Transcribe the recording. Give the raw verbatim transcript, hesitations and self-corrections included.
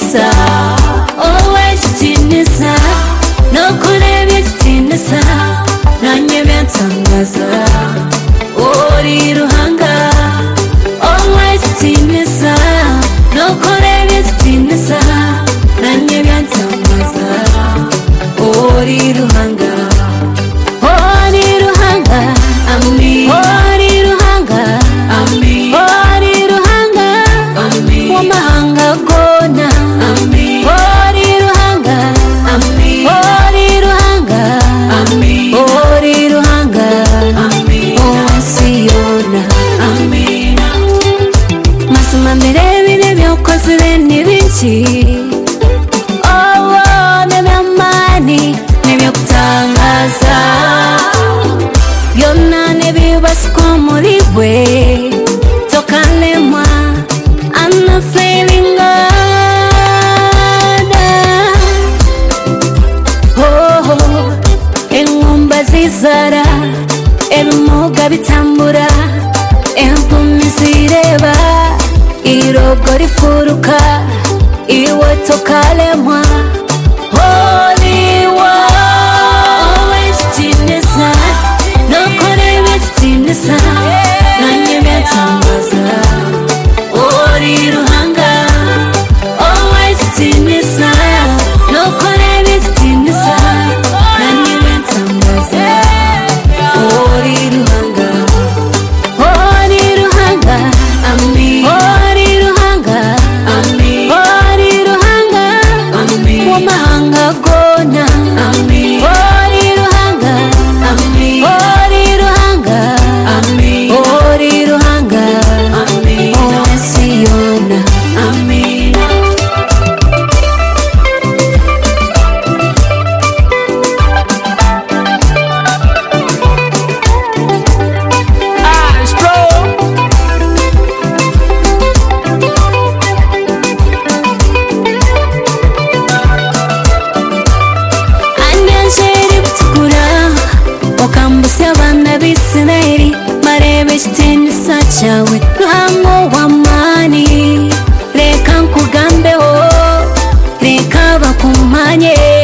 tinisa, always tinisa, no kurebe tinisa, nanye byantangaza, uri ruhanga, always tinisa, no kurebe tinisa, nanye byantangaza, uri ruhanga, uri ruhanga, ami, uri ruhanga, ami, uri ruhanga, ami, wamahanga gona, ami, uri ruhanga, ami, uri ruhanga, ami, uri ruhanga, ami, osiona, ami. Masuma mbere bine byokozwe n'ibiki, oh n'amani n'ibyokutangaza, byonna n'ebibasiko muri bwe, tokalemwa, I'm not feeling good. Oh, oh, engumba zizara, ebimuga bitambura, empumi zireba, irogo rifuruka, iwe tokalemwa. Holy one, always tinisa, no kurebe tinisa, nanye byatangaza, uri ruhanga, always tinisa, no kurebe tinisa, nanye byatangaza, uri ruhanga, uri ruhanga, ami, uri ruhanga, ami, uri ruhanga, ami, wamahanga gona, ami, uri ruhanga, ami, uri ruhanga, ami, uri ruhanga, ami, osiona, ami. Anyanjeri kutukura, wakambusya abana b'Isirayeli, barebe tinisa cyawe, ruhango w'amani, reka nkugambeho, reka bakumanye.